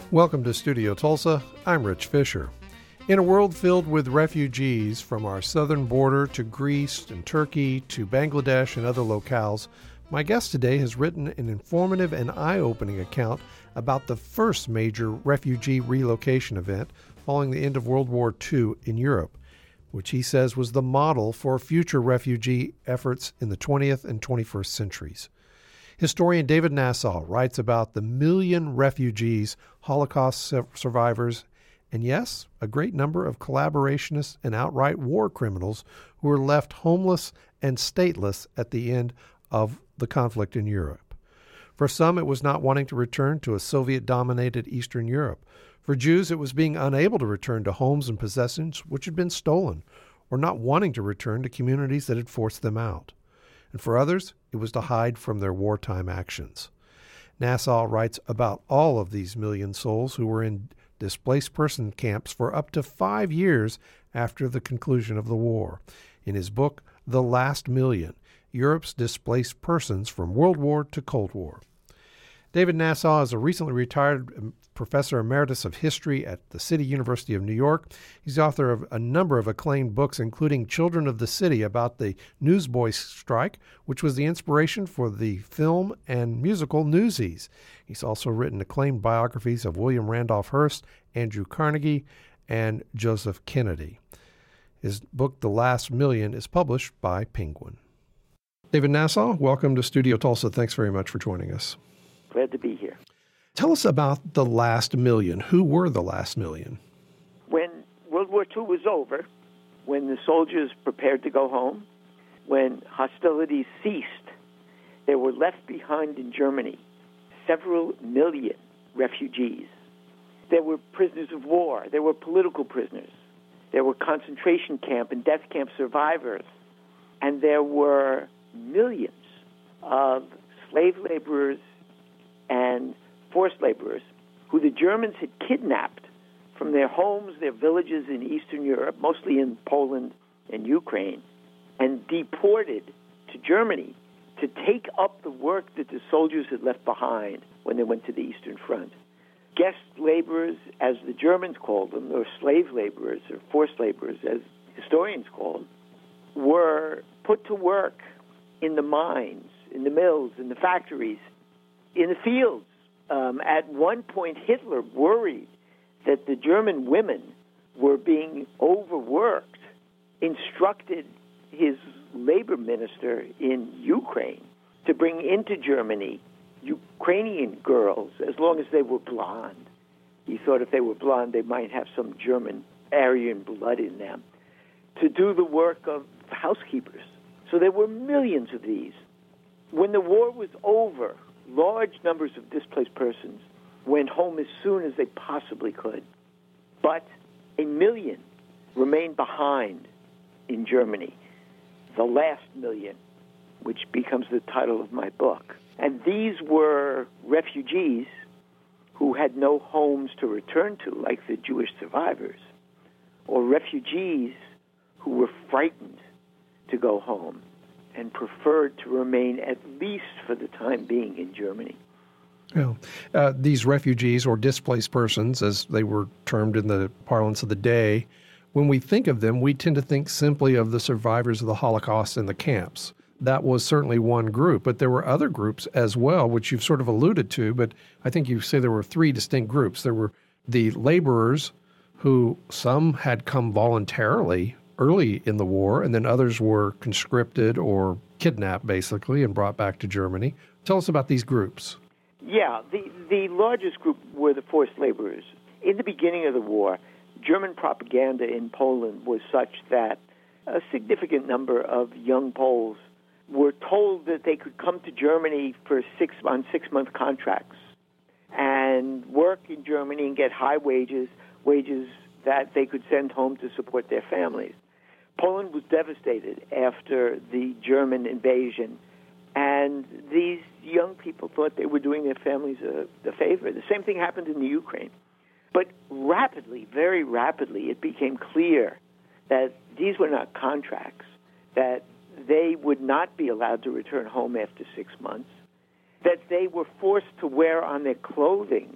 Welcome to Studio Tulsa. I'm Rich Fisher. In a world filled with refugees from our southern border to Greece and Turkey to Bangladesh and other locales, my guest today has written an informative and eye-opening account about the first major refugee relocation event following the end of World War II in Europe, which he says was the model for future refugee efforts in the 20th and 21st centuries. Historian David Nasaw writes about the million refugees, Holocaust survivors, and yes, a great number of collaborationists and outright war criminals who were left homeless and stateless at the end of the conflict in Europe. For some, it was not wanting to return to a Soviet-dominated Eastern Europe. For Jews, it was being unable to return to homes and possessions which had been stolen, or not wanting to return to communities that had forced them out. And for others, it was to hide from their wartime actions. Nasaw writes about all of these million souls who were in displaced person camps for up to 5 years after the conclusion of the war. In his book, The Last Million, Europe's Displaced Persons from World War to Cold War. David Nasaw is a recently retired professor emeritus of history at the City University of New York. He's author of a number of acclaimed books, including Children of the City, about the Newsboys strike, which was the inspiration for the film and musical Newsies. He's also written acclaimed biographies of William Randolph Hearst, Andrew Carnegie, and Joseph Kennedy. His book, The Last Million, is published by Penguin. David Nasaw, welcome to Studio Tulsa. Thanks very much for joining us. Glad to be here. Tell us about the last million. Who were the last million? When World War II was over, when the soldiers prepared to go home, when hostilities ceased, there were left behind in Germany several million refugees. There were prisoners of war. There were political prisoners. There were concentration camp and death camp survivors. And there were millions of slave laborers and forced laborers who the Germans had kidnapped from their homes, their villages in Eastern Europe, mostly in Poland and Ukraine, and deported to Germany to take up the work that the soldiers had left behind when they went to the Eastern Front. Guest laborers, as the Germans called them, or slave laborers, or forced laborers, as historians called, were put to work in the mines, in the mills, in the factories, in the fields. At one point, Hitler worried that the German women were being overworked, instructed his labor minister in Ukraine to bring into Germany Ukrainian girls as long as they were blonde. He thought if they were blonde, they might have some German Aryan blood in them, to do the work of housekeepers. So there were millions of these. When the war was over, large numbers of displaced persons went home as soon as they possibly could. But 1 million remained behind in Germany, the last million, which becomes the title of my book. And these were refugees who had no homes to return to, like the Jewish survivors, or refugees who were frightened to go home and preferred to remain, at least for the time being, in Germany. Well, these refugees, or displaced persons, as they were termed in the parlance of the day, when we think of them, we tend to think simply of the survivors of the Holocaust in the camps. That was certainly one group, but there were other groups as well, which you've sort of alluded to, but I think you say there were 3 distinct groups. There were the laborers, who some had come voluntarily early in the war, and then others were conscripted or kidnapped, basically, and brought back to Germany. Tell us about these groups. Yeah, the largest group were the forced laborers. In the beginning of the war, German propaganda in Poland was such that a significant number of young Poles were told that they could come to Germany for 6-month contracts and work in Germany and get high wages that they could send home to support their families. Poland was devastated after the German invasion, and these young people thought they were doing their families a favor. The same thing happened in the Ukraine. But rapidly, very rapidly, it became clear that these were not contracts, that they would not be allowed to return home after 6 months, that they were forced to wear on their clothing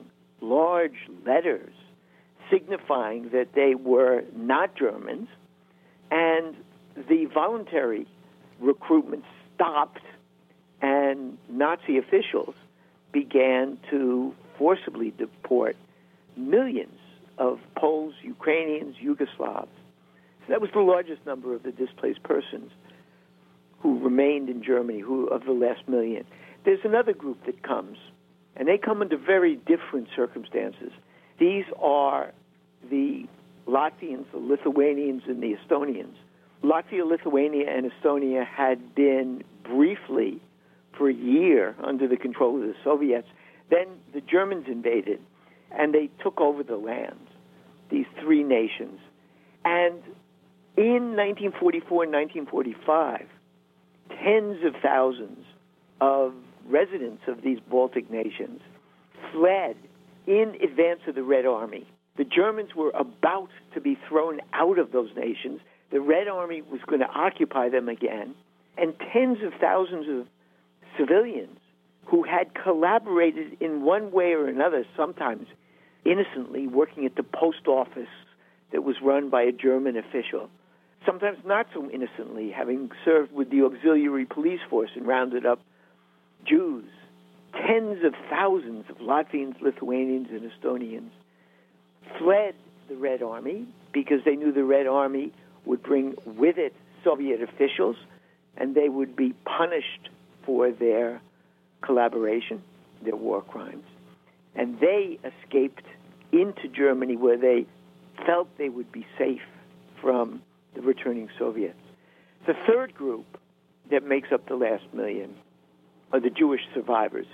large letters signifying that they were not Germans, and the voluntary recruitment stopped, and Nazi officials began to forcibly deport millions of Poles, Ukrainians, Yugoslavs. So that was the largest number of the displaced persons who remained in Germany, of the last million. There's another group that comes, and they come under very different circumstances. These are the Latvians, the Lithuanians, and the Estonians. Latvia, Lithuania, and Estonia had been briefly, for a year, under the control of the Soviets. Then the Germans invaded, and they took over the land, these three nations. And in 1944 and 1945, tens of thousands of residents of these Baltic nations fled in advance of the Red Army. The Germans were about to be thrown out of those nations. The Red Army was going to occupy them again. And tens of thousands of civilians who had collaborated in one way or another, sometimes innocently, working at the post office that was run by a German official, sometimes not so innocently, having served with the auxiliary police force and rounded up Jews. Tens of thousands of Latvians, Lithuanians, and Estonians fled the Red Army because they knew the Red Army would bring with it Soviet officials, and they would be punished for their collaboration, their war crimes. And they escaped into Germany, where they felt they would be safe from the returning Soviets. The third group that makes up the last million are the Jewish survivors.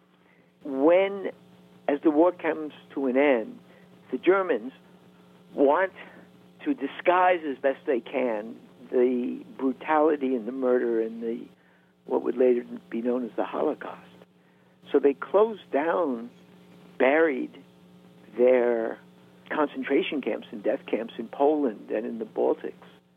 When, as the war comes to an end, the Germans want to disguise as best they can the brutality and the murder and the what would later be known as the Holocaust. So they closed down, buried their concentration camps and death camps in Poland and in the Baltics,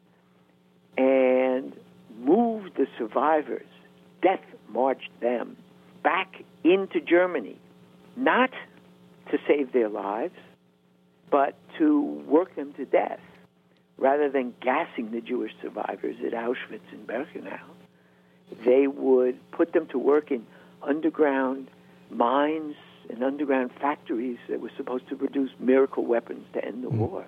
and moved the survivors, death marched them back into Germany, not to save their lives, but to work them to death, rather than gassing the Jewish survivors at Auschwitz and Birkenau. They would put them to work in underground mines and underground factories that were supposed to produce miracle weapons to end the war.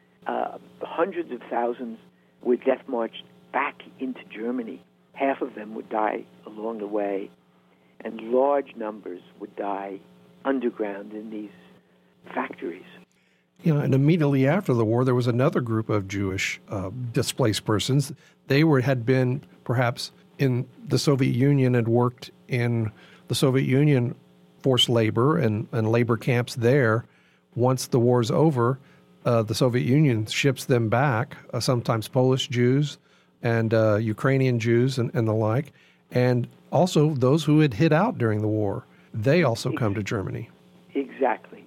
Hundreds of thousands were death marched back into Germany. Half of them would die along the way, and large numbers would die underground in these factories. You know, and immediately after the war, there was another group of Jewish displaced persons. They had been perhaps in the Soviet Union and worked in the Soviet Union forced labor and labor camps there. Once the war's over, the Soviet Union ships them back, sometimes Polish Jews and Ukrainian Jews and the like, and also those who had hid out during the war. They also come to Germany. Exactly.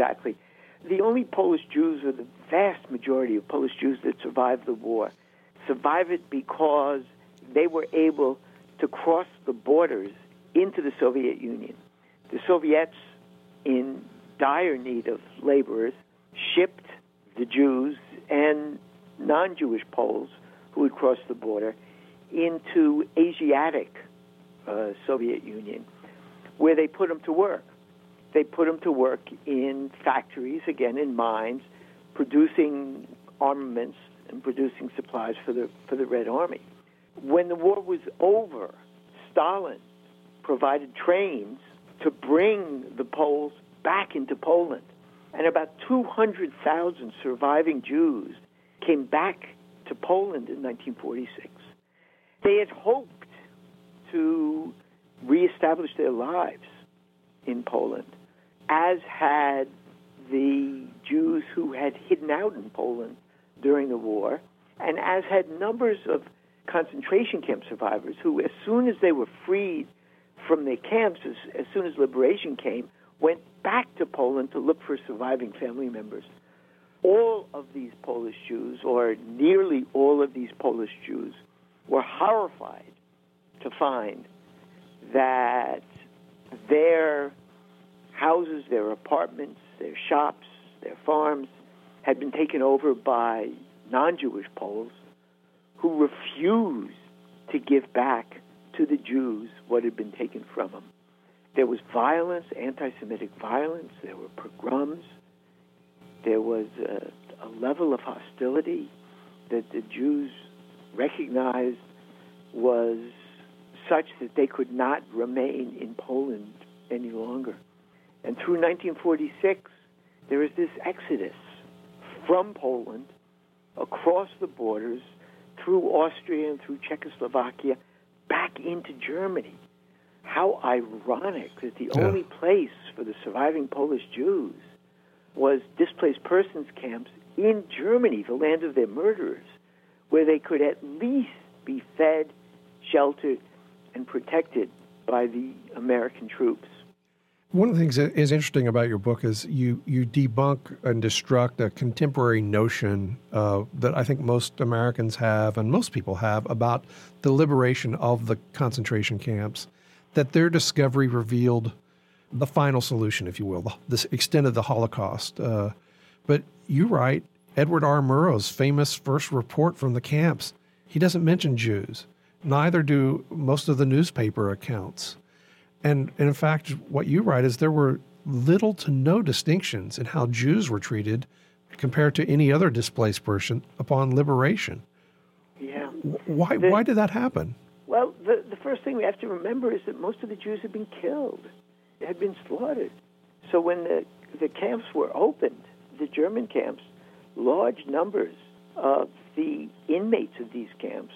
The only Polish Jews, or the vast majority of Polish Jews that survived the war, survived it because they were able to cross the borders into the Soviet Union. The Soviets, in dire need of laborers, shipped the Jews and non-Jewish Poles who had crossed the border into Asiatic Soviet Union, where they put them to work. They put them to work in factories, again in mines, producing armaments and producing supplies for the Red Army. When the war was over, Stalin provided trains to bring the Poles back into Poland. And about 200,000 surviving Jews came back to Poland in 1946. They had hoped to reestablish their lives in Poland, as had the Jews who had hidden out in Poland during the war, and as had numbers of concentration camp survivors who, as soon as they were freed from their camps, as soon as liberation came, went back to Poland to look for surviving family members. All of these Polish Jews, or nearly all of these Polish Jews, were horrified to find that their houses, their apartments, their shops, their farms had been taken over by non-Jewish Poles who refused to give back to the Jews what had been taken from them. There was violence, anti-Semitic violence. There were pogroms. There was a level of hostility that the Jews recognized was such that they could not remain in Poland any longer. And through 1946, there is this exodus from Poland across the borders through Austria and through Czechoslovakia back into Germany. How ironic that the only place for the surviving Polish Jews was displaced persons camps in Germany, the land of their murderers, where they could at least be fed, sheltered, and protected by the American troops. One of the things that is interesting about your book is you debunk and destruct a contemporary notion that I think most Americans have and most people have about the liberation of the concentration camps, that their discovery revealed the final solution, if you will, this extent of the Holocaust. But you write, Edward R. Murrow's famous first report from the camps, he doesn't mention Jews. Neither do most of the newspaper accounts. And in fact, what you write is there were little to no distinctions in how Jews were treated compared to any other displaced person upon liberation. Yeah. Why did that happen? Well, the first thing we have to remember is that most of the Jews had been killed, had been slaughtered. So when the camps were opened, the German camps, large numbers of the inmates of these camps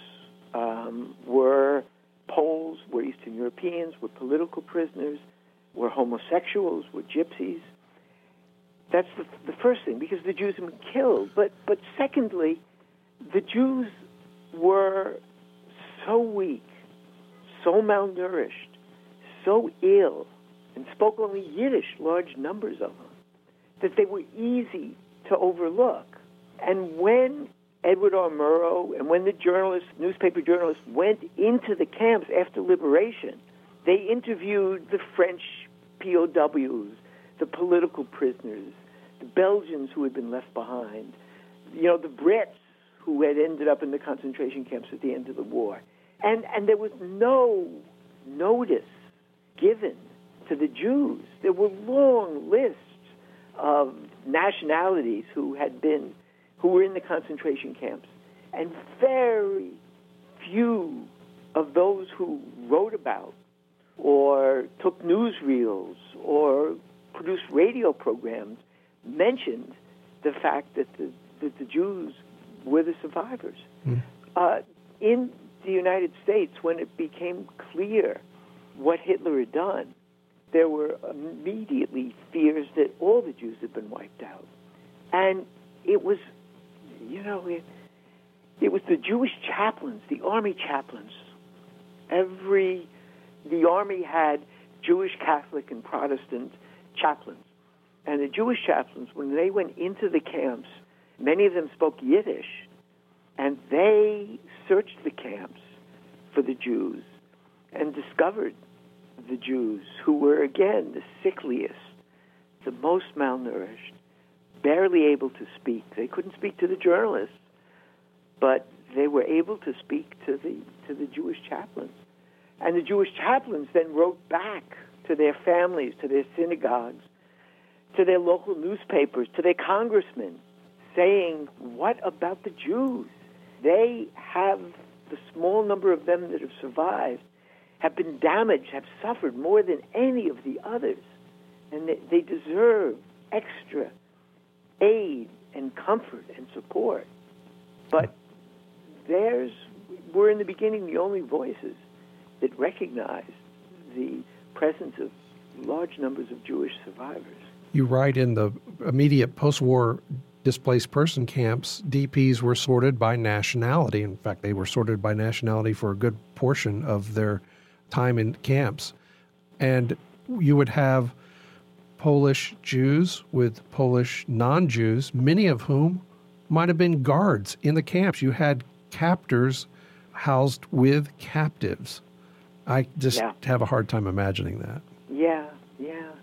were Poles, were Eastern Europeans, were political prisoners, were homosexuals, were gypsies. That's the first thing, because the Jews had been killed. But secondly, the Jews were so weak, so malnourished, so ill, and spoke only Yiddish, large numbers of them, that they were easy to overlook. And when Edward R. Murrow and when the newspaper journalists went into the camps after liberation, they interviewed the French POWs, the political prisoners, the Belgians who had been left behind, the Brits who had ended up in the concentration camps at the end of the war. And there was no notice given to the Jews. There were long lists of nationalities who were in the concentration camps, and very few of those who wrote about or took newsreels or produced radio programs mentioned the fact that the Jews were the survivors. In the United States, when it became clear what Hitler had done, there were immediately fears that all the Jews had been wiped out. And it was, it was the Jewish chaplains, the army chaplains. The army had Jewish, Catholic, and Protestant chaplains. And the Jewish chaplains, when they went into the camps, many of them spoke Yiddish, and they searched the camps for the Jews and discovered the Jews who were, again, the sickliest, the most malnourished, barely able to speak. They couldn't speak to the journalists, but they were able to speak to the Jewish chaplains. And the Jewish chaplains then wrote back to their families, to their synagogues, to their local newspapers, to their congressmen, saying, what about the Jews? They have, the small number of them that have survived, have been damaged, have suffered more than any of the others. And they deserve extra aid and comfort and support. But theirs were in the beginning the only voices that recognized the presence of large numbers of Jewish survivors. You write in the immediate post-war displaced person camps, DPs were sorted by nationality. In fact, they were sorted by nationality for a good portion of their time in camps. And you would have Polish Jews with Polish non-Jews, many of whom might have been guards in the camps. You had captors housed with captives. I just have a hard time imagining that. Yeah.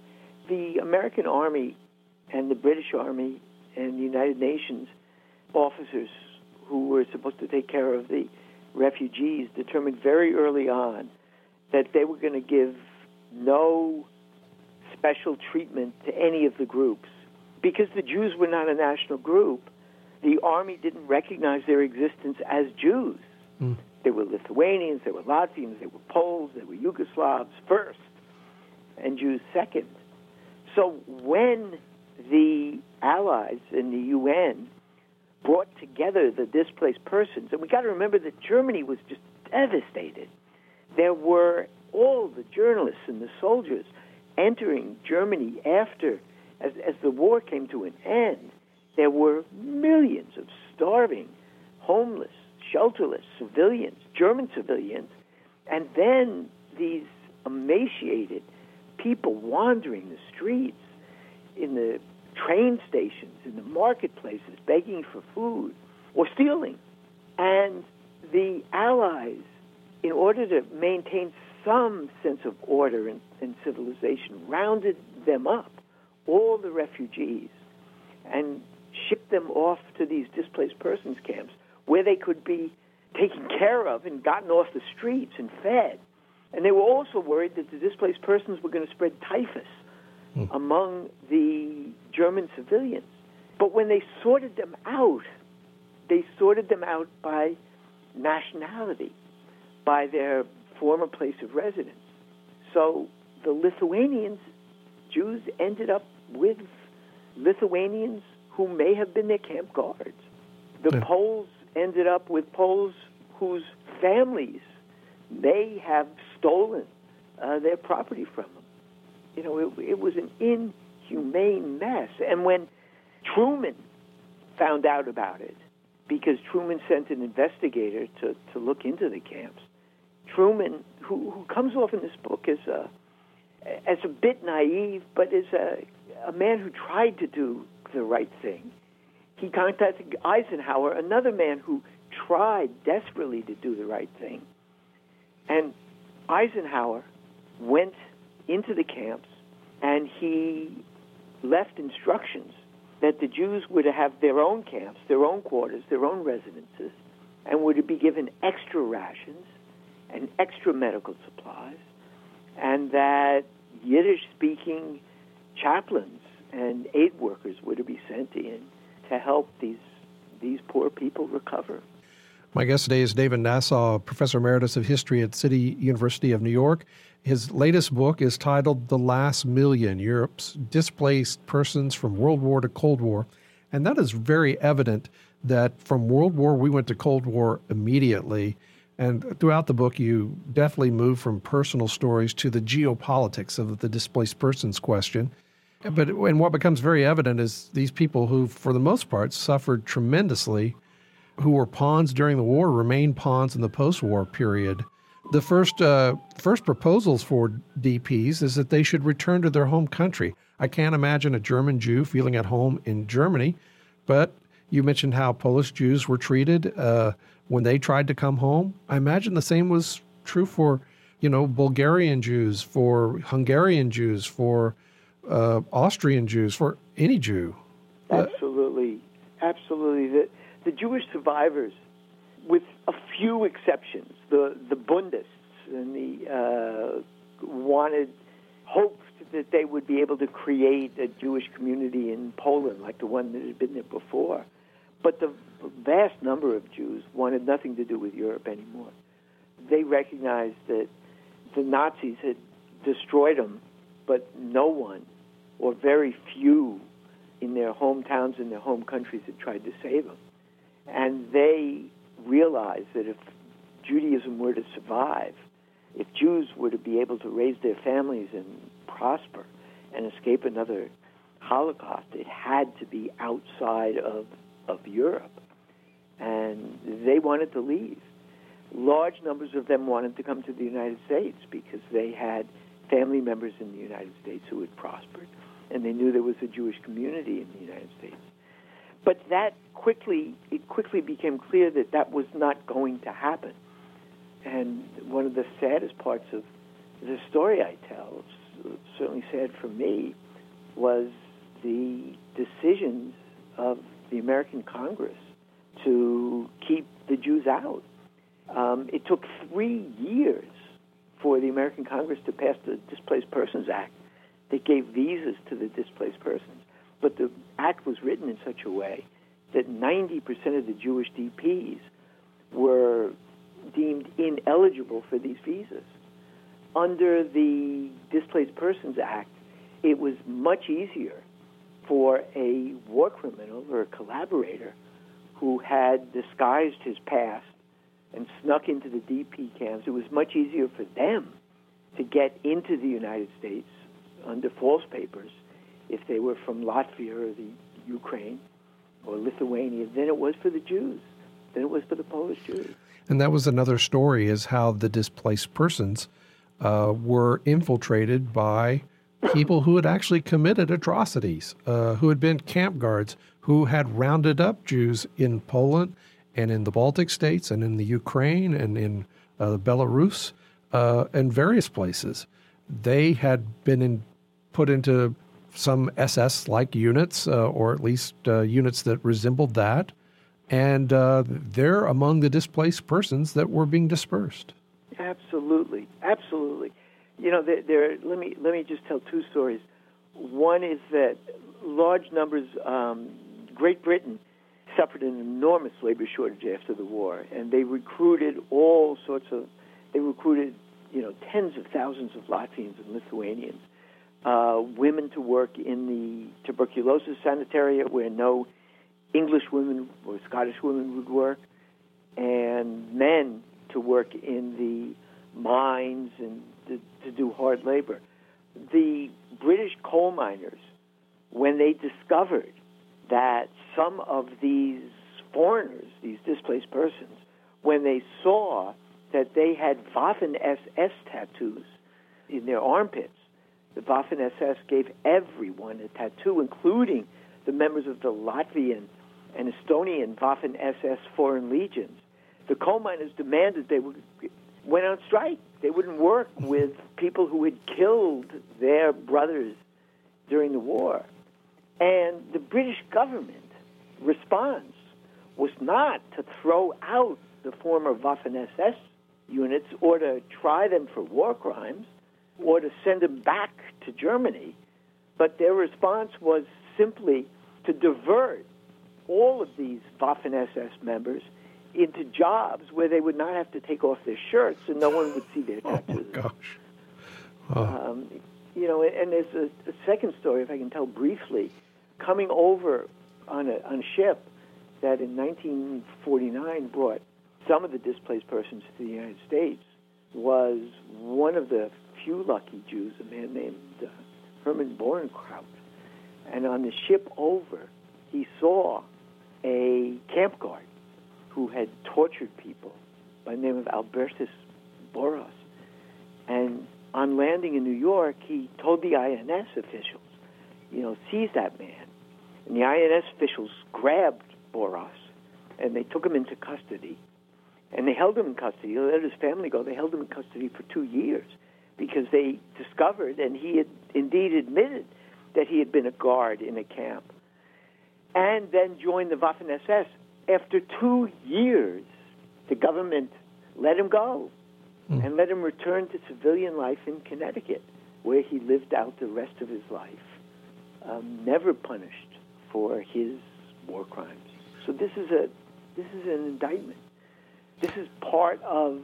the American Army and the British Army and the United Nations officers who were supposed to take care of the refugees determined very early on that they were going to give no special treatment to any of the groups. Because the Jews were not a national group, the Army didn't recognize their existence as Jews. Mm. They were Lithuanians, they were Latvians, they were Poles, they were Yugoslavs first, and Jews second. So when the Allies and the UN brought together the displaced persons, and we got to remember that Germany was just devastated. There were all the journalists and the soldiers entering Germany after, as the war came to an end. There were millions of starving, homeless, shelterless civilians, German civilians, and then these emaciated people wandering the streets, in the train stations, in the marketplaces, begging for food or stealing. And the Allies, in order to maintain some sense of order and civilization, rounded them up, all the refugees, and shipped them off to these displaced persons camps where they could be taken care of and gotten off the streets and fed. And they were also worried that the displaced persons were going to spread typhus among the German civilians. But when they sorted them out by nationality, by their former place of residence. So the Lithuanians, Jews ended up with Lithuanians who may have been their camp guards. The Poles ended up with Poles whose families may have stolen their property from them. You know, it was an inhumane mess. And when Truman found out about it, because Truman sent an investigator to look into the camps, Truman, who comes off in this book as a bit naive, but is a man who tried to do the right thing, he contacted Eisenhower, another man who tried desperately to do the right thing. And Eisenhower went into the camps, and he left instructions that the Jews were to have their own camps, their own quarters, their own residences, and were to be given extra rations and extra medical supplies, and that Yiddish-speaking chaplains and aid workers were to be sent in to help these poor people recover. My guest today is David Nasaw, Professor Emeritus of History at City University of New York. His latest book is titled The Last Million, Europe's Displaced Persons from World War to Cold War. And that is very evident that from World War, we went to Cold War immediately. And throughout the book, you definitely move from personal stories to the geopolitics of the displaced persons question. And what becomes very evident is these people who, for the most part, suffered tremendously, who were pawns during the war, remain pawns in the post-war period. The first proposals for DPs is that they should return to their home country. I can't imagine a German Jew feeling at home in Germany, but you mentioned how Polish Jews were treated when they tried to come home. I imagine the same was true for, Bulgarian Jews, for Hungarian Jews, for Austrian Jews, for any Jew. Absolutely. The Jewish survivors, with a few exceptions, the Bundists and the hoped that they would be able to create a Jewish community in Poland like the one that had been there before. But the vast number of Jews wanted nothing to do with Europe anymore. They recognized that the Nazis had destroyed them, but no one, or very few, in their hometowns and their home countries had tried to save them. And they realized that if Judaism were to survive, if Jews were to be able to raise their families and prosper and escape another Holocaust, it had to be outside of Europe. And they wanted to leave. Large numbers of them wanted to come to the United States because they had family members in the United States who had prospered, and they knew there was a Jewish community in the United States. But it quickly became clear that was not going to happen. And one of the saddest parts of the story I tell, it's certainly sad for me, was the decisions of the American Congress to keep the Jews out. It took 3 years for the American Congress to pass the Displaced Persons Act that gave visas to the displaced persons. But the act was written in such a way that 90% of the Jewish DPs were deemed ineligible for these visas. Under the Displaced Persons Act, it was much easier for a war criminal or a collaborator who had disguised his past and snuck into the DP camps. It was much easier for them to get into the United States under false papers if they were from Latvia or the Ukraine or Lithuania than it was for the Jews, than it was for the Polish Jews. And that was another story, is how the displaced persons were infiltrated by people who had actually committed atrocities, who had been camp guards, who had rounded up Jews in Poland and in the Baltic states and in the Ukraine and in Belarus and various places. They had been put into some SS-like units, or at least units that resembled that, and they're among the displaced persons that were being dispersed. Absolutely, absolutely. You know, let me just tell two stories. One is that large numbers, Great Britain suffered an enormous labor shortage after the war, and they recruited tens of thousands of Latvians and Lithuanians, women to work in the tuberculosis sanitarium where no English women or Scottish women would work, and men to work in the mines and to do hard labor. The British coal miners, when they discovered that some of these foreigners, these displaced persons, when they saw that they had Waffen-SS tattoos in their armpits, the Waffen-SS gave everyone a tattoo, including the members of the Latvian and Estonian Waffen-SS Foreign Legions. The coal miners demanded went on strike. They wouldn't work with people who had killed their brothers during the war. And the British government response was not to throw out the former Waffen-SS units or to try them for war crimes or to send them back to Germany, but their response was simply to divert all of these Waffen-SS members into jobs where they would not have to take off their shirts and no one would see their tattoos. Oh, my gosh. Oh. And there's a second story, if I can tell briefly, coming over on a ship that in 1949 brought some of the displaced persons to the United States was one of the few lucky Jews, a man named Herman Borenkraut. And on the ship over, he saw a camp guard who had tortured people by the name of Albertus Boros. And on landing in New York, he told the INS officials, seize that man. And the INS officials grabbed Boros, and they took him into custody. And they held him in custody. They let his family go. They held him in custody for 2 years because they discovered, and he had indeed admitted, that he had been a guard in a camp. And then joined the Waffen-SS. After 2 years, the government let him go and let him return to civilian life in Connecticut, where he lived out the rest of his life, never punished for his war crimes. So this is an indictment. This is part of,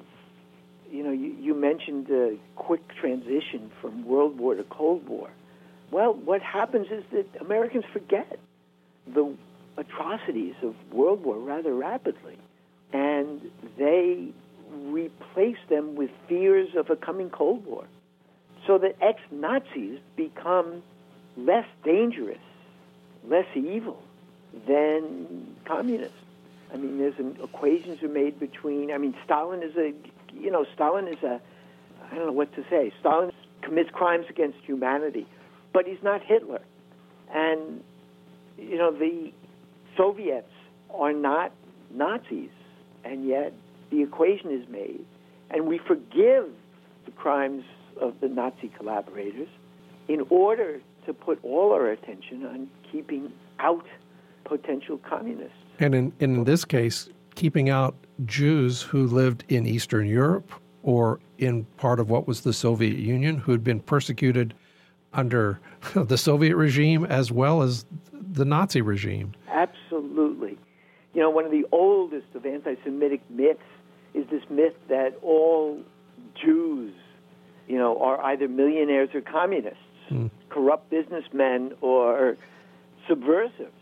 you mentioned the quick transition from World War to Cold War. Well, what happens is that Americans forget the atrocities of World War rather rapidly, and they replace them with fears of a coming Cold War, so that ex-Nazis become less dangerous, less evil than communists. I mean, equations are made between. Stalin is I don't know what to say. Stalin commits crimes against humanity, but he's not Hitler. And, the Soviets are not Nazis, and yet the equation is made. And we forgive the crimes of the Nazi collaborators in order to put all our attention on keeping out potential communists. And in this case, keeping out Jews who lived in Eastern Europe or in part of what was the Soviet Union, who had been persecuted under the Soviet regime as well as the Nazi regime. Absolutely. You know, one of the oldest of anti-Semitic myths is this myth that all Jews, you know, are either millionaires or communists, corrupt businessmen or subversives.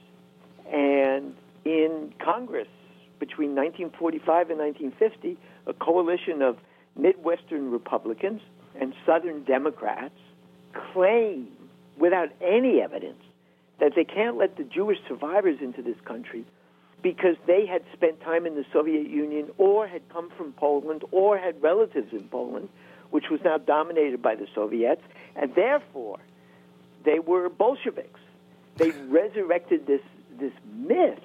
And in Congress, between 1945 and 1950, a coalition of Midwestern Republicans and Southern Democrats claim, without any evidence, that they can't let the Jewish survivors into this country because they had spent time in the Soviet Union or had come from Poland or had relatives in Poland, which was now dominated by the Soviets, and therefore they were Bolsheviks. They resurrected this myth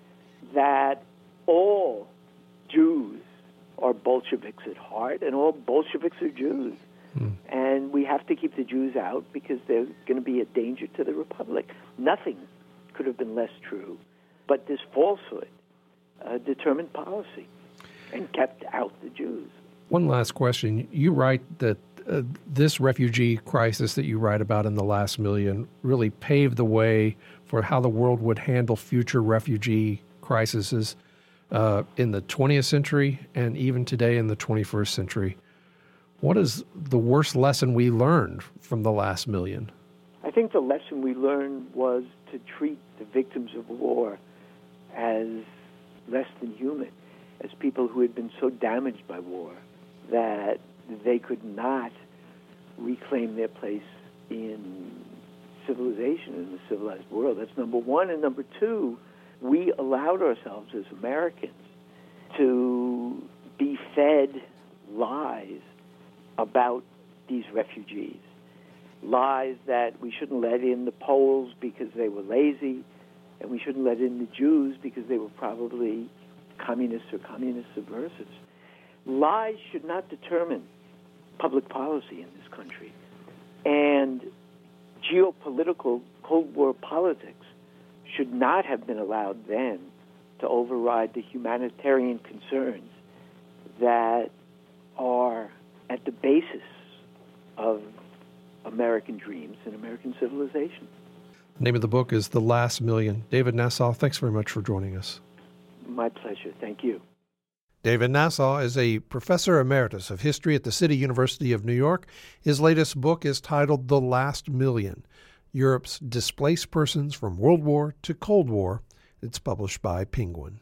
that all Jews are Bolsheviks at heart and all Bolsheviks are Jews. And we have to keep the Jews out because they're going to be a danger to the Republic. Nothing could have been less true. But this falsehood determined policy and kept out the Jews. One last question. You write that this refugee crisis that you write about in The Last Million really paved the way for how the world would handle future refugee crises in the 20th century and even today in the 21st century. What is the worst lesson we learned from The Last Million? I think the lesson we learned was to treat the victims of war as less than human, as people who had been so damaged by war that they could not reclaim their place in civilization, in the civilized world. That's number one. And number two, we allowed ourselves as Americans to be fed lies about these refugees. Lies that we shouldn't let in the Poles because they were lazy, and we shouldn't let in the Jews because they were probably communists or communist subversives. Lies should not determine public policy in this country. And geopolitical Cold War politics should not have been allowed then to override the humanitarian concerns that are at the basis of American dreams and American civilization. The name of the book is The Last Million. David Nasaw, thanks very much for joining us. My pleasure. Thank you. David Nasaw is a professor emeritus of history at the City University of New York. His latest book is titled The Last Million, Europe's Displaced Persons from World War to Cold War. It's published by Penguin.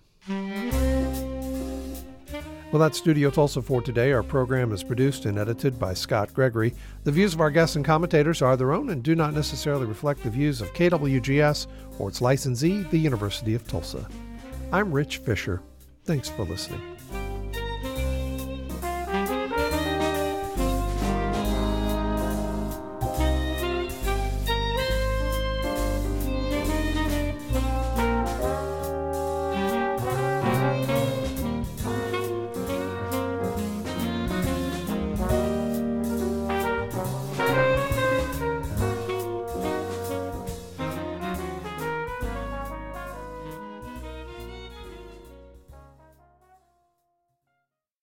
Well, that's Studio Tulsa for today. Our program is produced and edited by Scott Gregory. The views of our guests and commentators are their own and do not necessarily reflect the views of KWGS or its licensee, the University of Tulsa. I'm Rich Fisher. Thanks for listening.